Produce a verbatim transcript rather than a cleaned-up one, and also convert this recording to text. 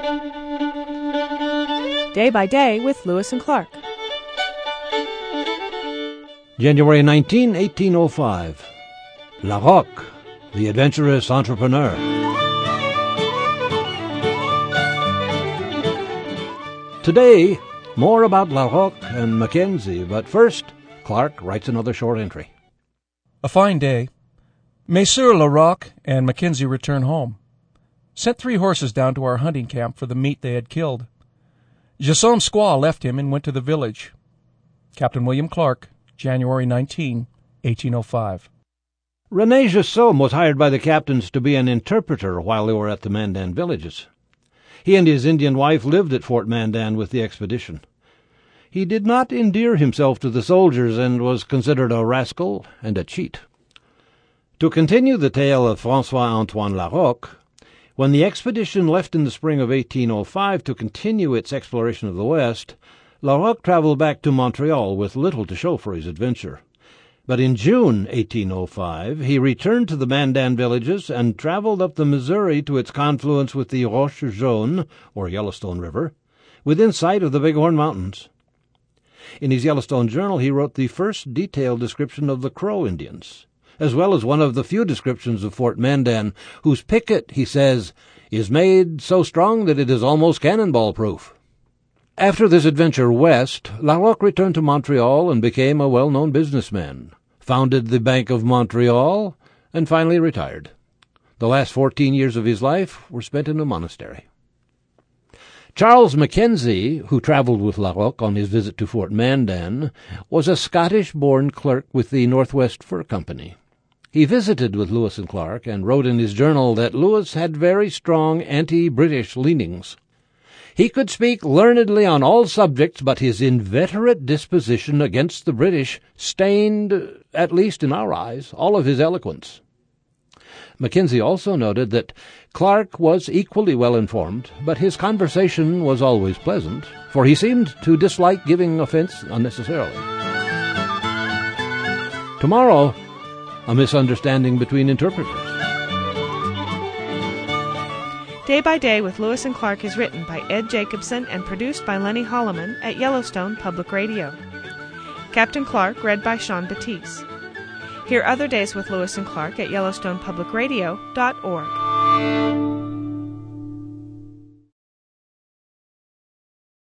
Day by Day with Lewis and Clark. January nineteenth, eighteen oh five. Larocque, the adventurous entrepreneur. Today, more about Larocque and Mackenzie, but first, Clark writes another short entry. A fine day. Messrs. Larocque and Mackenzie return home. Sent three horses down to our hunting camp for the meat they had killed. Jason's squaw left him and went to the village. Captain William Clark, January nineteenth, eighteen oh five. René Jasson was hired by the captains to be an interpreter while they were at the Mandan villages. He and his Indian wife lived at Fort Mandan with the expedition. He did not endear himself to the soldiers and was considered a rascal and a cheat. To continue the tale of François-Antoine Larocque, when the expedition left in the spring of eighteen oh five to continue its exploration of the West, Larocque traveled back to Montreal with little to show for his adventure. But in June eighteen oh five, he returned to the Mandan villages and traveled up the Missouri to its confluence with the Roche Jaune, or Yellowstone River, within sight of the Bighorn Mountains. In his Yellowstone journal, he wrote the first detailed description of the Crow Indians, as well as one of the few descriptions of Fort Mandan, whose picket, he says, is made so strong that it is almost cannonball-proof. After this adventure west, Larocque returned to Montreal and became a well-known businessman, founded the Bank of Montreal, and finally retired. The last fourteen years of his life were spent in a monastery. Charles Mackenzie, who traveled with Larocque on his visit to Fort Mandan, was a Scottish-born clerk with the Northwest Fur Company. He visited with Lewis and Clark and wrote in his journal that Lewis had very strong anti-British leanings. He could speak learnedly on all subjects, but his inveterate disposition against the British stained, at least in our eyes, all of his eloquence. Mackenzie also noted that Clark was equally well informed, but his conversation was always pleasant, for he seemed to dislike giving offense unnecessarily. Tomorrow, a misunderstanding between interpreters. Day by Day with Lewis and Clark is written by Ed Jacobson and produced by Lenny Holloman at Yellowstone Public Radio. Captain Clark read by Sean Batiste. Hear other days with Lewis and Clark at Yellowstone Public Radio dot org.